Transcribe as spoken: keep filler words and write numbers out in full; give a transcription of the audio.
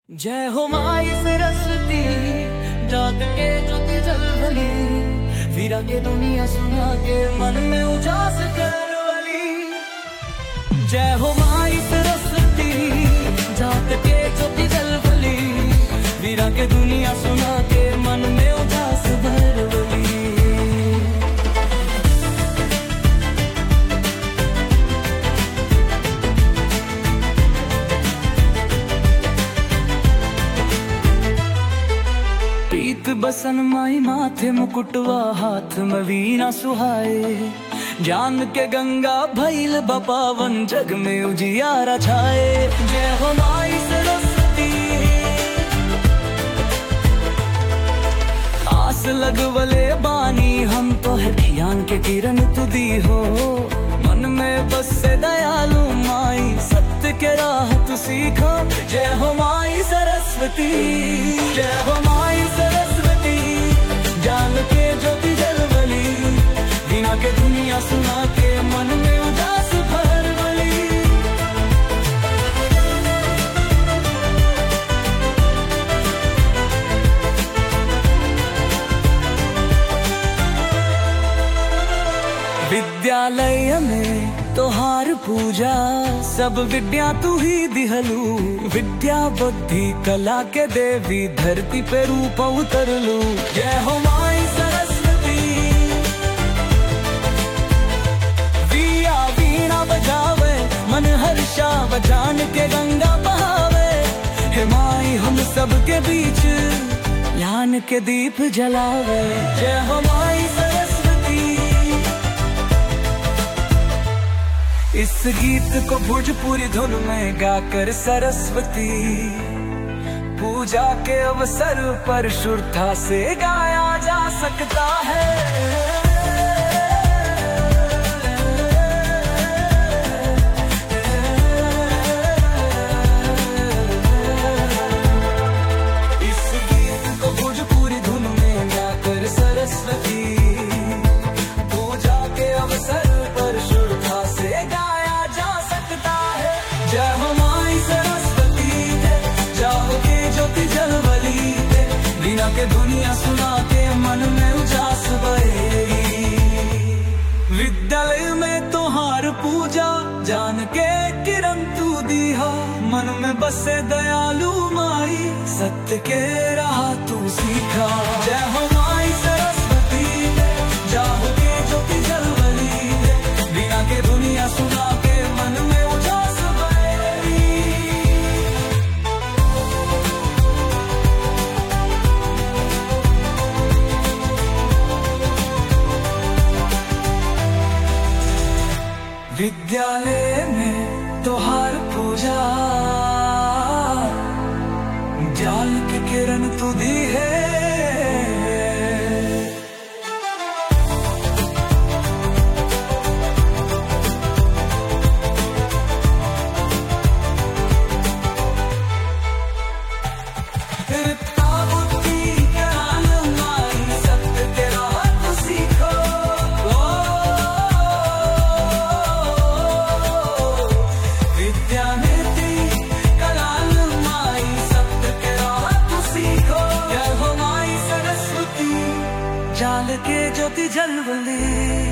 जय हो माई सरस्वती, जाग के ज्योति जलवली, वीरा के दुनिया सुना के मन में उजास करवली। जय हो माई सरस्वती, जाग के ज्योति जलवली, वीरा के दुनिया सुना के मन में उजास भरवली। प्रीत बसन माई माथे मुकुटवा, हाथ में वीणा सुहाए, जान के गंगा भैल बपावन, जग में उजियारा छाए। जय हो माई सरस्वती, आस लगवले बानी हम तो है, ज्ञान के किरण तू दी हो, मन में बस से दयालु माई, सत्य के राह तू सीखो। जय हो माई सरस्वती, जय हो माई सरस्वती, जान के ज्योति जलवली, वीणा के दुनिया सुना के मन में उदास भरवली। विद्यालय में तोहार पूजा, सब विद्या तू ही दिहलू, विद्या बुद्धि कला के देवी, धरती पे रूप उतरलू। जय हो माई सरस्वती, वीणा वीणा बजावे, मन हर्षा बजान के गंगा बहावे। हे माई हम सब के बीच ज्ञान के दीप जलावे। जय हो माई सरस्वती, इस गीत को भोजपुरी धुन में गाकर सरस्वती, पूजा के अवसर पर शुरता से गाया जा सकता है। इस गीत को भोजपुरी धुन में गाकर सरस्वती, पूजा के अवसर पर शुरता से गाया जा सकता है। जय हो माई सरस्वती, जाओ के ज्योति जलवली, वीणा के दुनिया सुना के मन में उजास बहेगी। विद्यालय में तोहार पूजा, जान के किरण तू दीहा, मन में बसे दयालु माई, सत्य के राह तू सीखा। जय हो माई सरस्वती, जाओ के ज्योति जलवली, वीणा के दुनिया सुना के मन में उजास बहेगी। विद्यालय में तोहार पूजा, जाल की किरण तू दी है। जाल के ज्योति जलवली,